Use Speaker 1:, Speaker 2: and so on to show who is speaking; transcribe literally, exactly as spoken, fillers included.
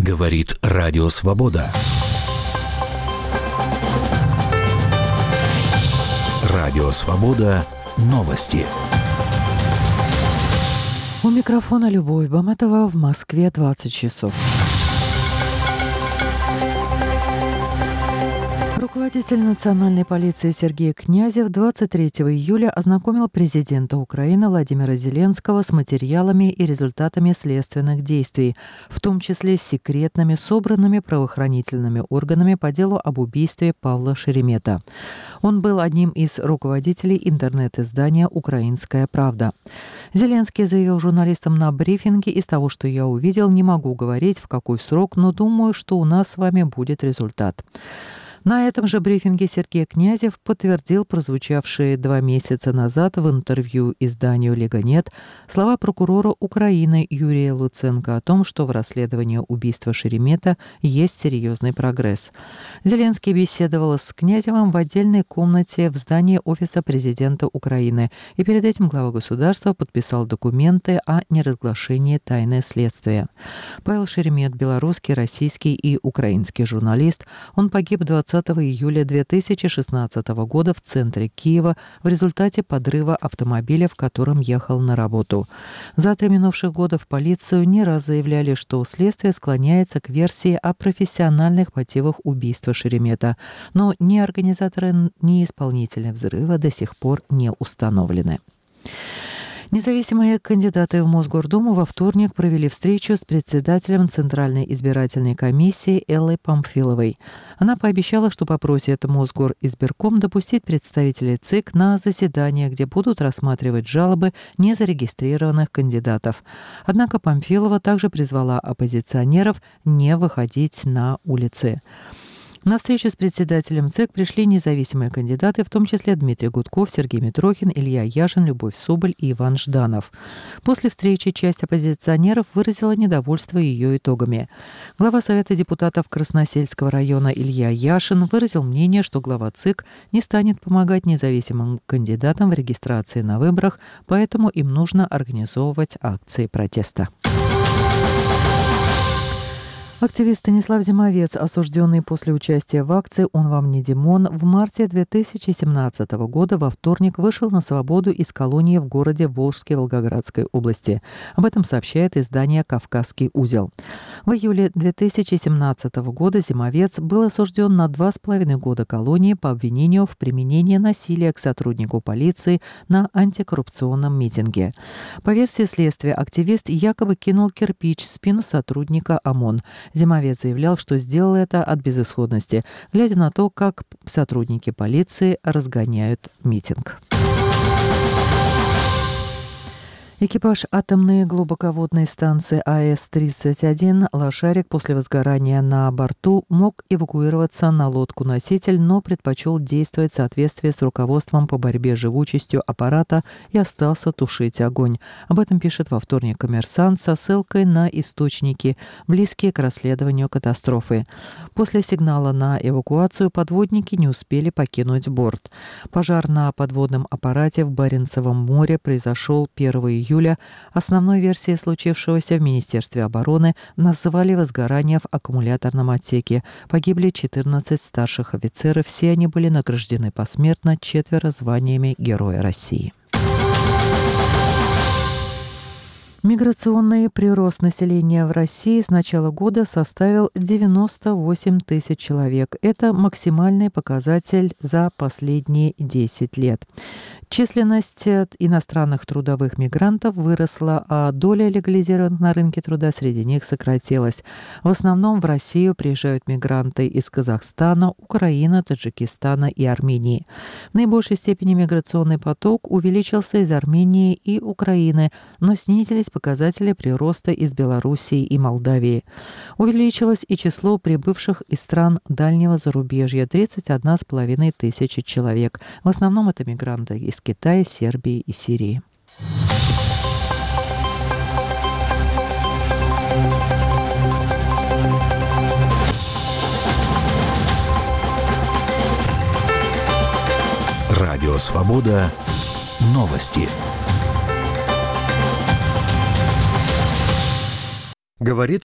Speaker 1: Говорит Радио Свобода. Радио Свобода. Новости.
Speaker 2: У микрофона Любовь Баматова. В Москве двадцать часов. Руководитель национальной полиции Сергей Князев двадцать третьего июля ознакомил президента Украины Владимира Зеленского с материалами и результатами следственных действий, в том числе с секретными, собранными правоохранительными органами по делу об убийстве Павла Шеремета. Он был одним из руководителей интернет-издания «Украинская правда». Зеленский заявил журналистам на брифинге: «Из того, что я увидел, не могу говорить, в какой срок, но думаю, что у нас с вами будет результат». На этом же брифинге Сергей Князев подтвердил прозвучавшие два месяца назад в интервью изданию «Лега.нет» слова прокурора Украины Юрия Луценко о том, что в расследовании убийства Шеремета есть серьезный прогресс. Зеленский беседовал с Князевым в отдельной комнате в здании Офиса президента Украины, и перед этим глава государства подписал документы о неразглашении тайны следствия. Павел Шеремет – белорусский, российский и украинский журналист. Он погиб двадцатого июля две тысячи шестнадцатого года в центре Киева в результате подрыва автомобиля, в котором ехал на работу. За три минувших года в полицию не раз заявляли, что следствие склоняется к версии о профессиональных мотивах убийства Шеремета, но ни организаторы, ни исполнители взрыва до сих пор не установлены. Независимые кандидаты в Мосгордуму во вторник провели встречу с председателем Центральной избирательной комиссии Эллой Памфиловой. Она пообещала, что попросит Мосгоризбирком допустить представителей ЦИК на заседание, где будут рассматривать жалобы незарегистрированных кандидатов. Однако Памфилова также призвала оппозиционеров не выходить на улицы. На встречу с председателем ЦИК пришли независимые кандидаты, в том числе Дмитрий Гудков, Сергей Митрохин, Илья Яшин, Любовь Соболь и Иван Жданов. После встречи часть оппозиционеров выразила недовольство ее итогами. Глава Совета депутатов Красносельского района Илья Яшин выразил мнение, что глава ЦИК не станет помогать независимым кандидатам в регистрации на выборах, поэтому им нужно организовывать акции протеста. Активист Станислав Зимовец, осужденный после участия в акции «Он вам не Димон», в марте две тысячи семнадцатого года во вторник вышел на свободу из колонии в городе Волжске Волгоградской области. Об этом сообщает издание «Кавказский узел». В июле две тысячи семнадцатого года Зимовец был осужден на два с половиной года колонии по обвинению в применении насилия к сотруднику полиции на антикоррупционном митинге. По версии следствия, активист якобы кинул кирпич в спину сотрудника ОМОН. Зимовец заявлял, что сделал это от безысходности, глядя на то, как сотрудники полиции разгоняют митинг. Экипаж атомной глубоководной станции А Эс тридцать один «Лошарик» после возгорания на борту мог эвакуироваться на лодку-носитель, но предпочел действовать в соответствии с руководством по борьбе с живучестью аппарата и остался тушить огонь. Об этом пишет во вторник «Коммерсант» со ссылкой на источники, близкие к расследованию катастрофы. После сигнала на эвакуацию подводники не успели покинуть борт. Пожар на подводном аппарате в Баренцевом море произошел первого июля. Основной версией случившегося в Министерстве обороны называли возгорание в аккумуляторном отсеке. Погибли четырнадцать старших офицеров, все они были награждены посмертно, четверо званиями Героя России. Миграционный прирост населения в России с начала года составил девяносто восемь тысяч человек. Это максимальный показатель за последние десять лет. Численность иностранных трудовых мигрантов выросла, а доля легализированных на рынке труда среди них сократилась. В основном в Россию приезжают мигранты из Казахстана, Украины, Таджикистана и Армении. В наибольшей степени миграционный поток увеличился из Армении и Украины, но снизились показатели прироста из Белоруссии и Молдавии. Увеличилось и число прибывших из стран дальнего зарубежья – тридцать одна с половиной тысячи человек. В основном это мигранты из Китая, Сербии и Сирии.
Speaker 1: Радио Свобода. Новости.
Speaker 3: Говорит